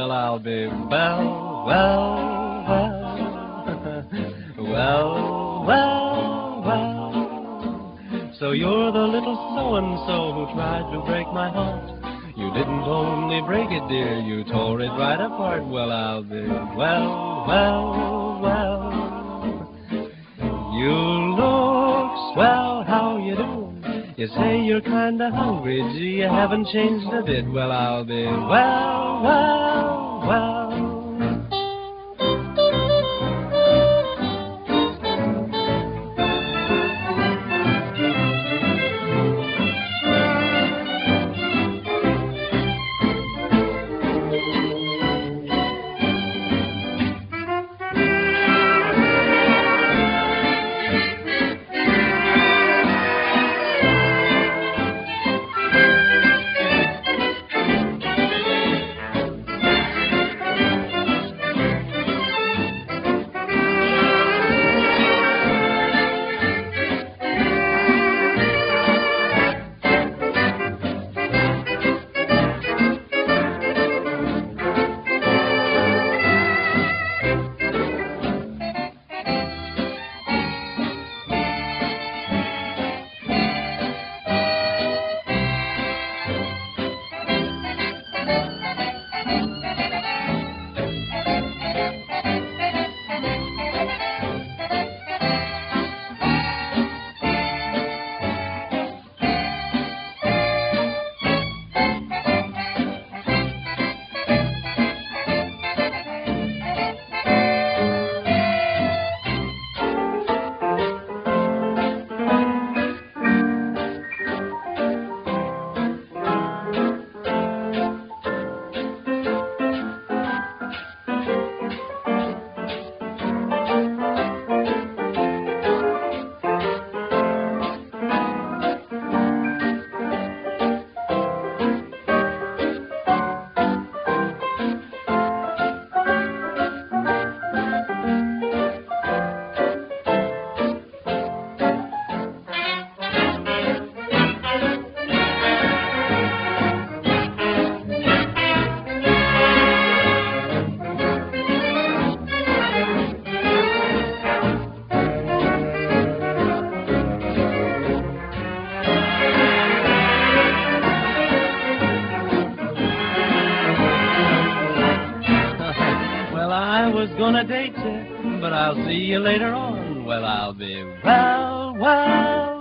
well, I'll be well, well, well, well, well, well. So you're the little so-and-so who tried to break my heart. You didn't only break it, dear, you tore it right apart. Well, I'll be well, well, well. You look swell, how you doing? You say you're kinda hungry, gee, you haven't changed a bit. Well, I'll be well, well, well. I was gonna date you, but I'll see you later on. Well, I'll be well, well.